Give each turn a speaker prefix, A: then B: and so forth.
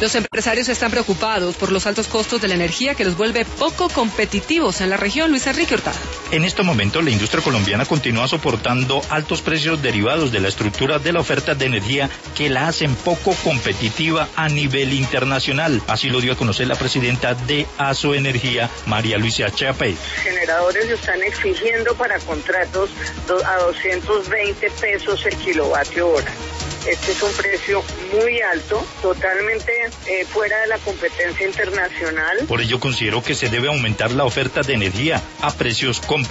A: Los empresarios están preocupados por los altos costos de la energía que los vuelve poco competitivos en la región. Luis Enrique Hurtado.
B: En este momento, la industria colombiana continúa soportando altos precios derivados de la estructura de la oferta de energía que la hacen poco competitiva a nivel internacional. Así lo dio a conocer la presidenta de Asoenergía, María Luisa Chapey.
C: Generadores están exigiendo para contratos a 220 pesos el kilovatio hora. Este es un precio muy alto, totalmente fuera de la competencia internacional.
B: Por ello considero que se debe aumentar la oferta de energía a precios competitivos.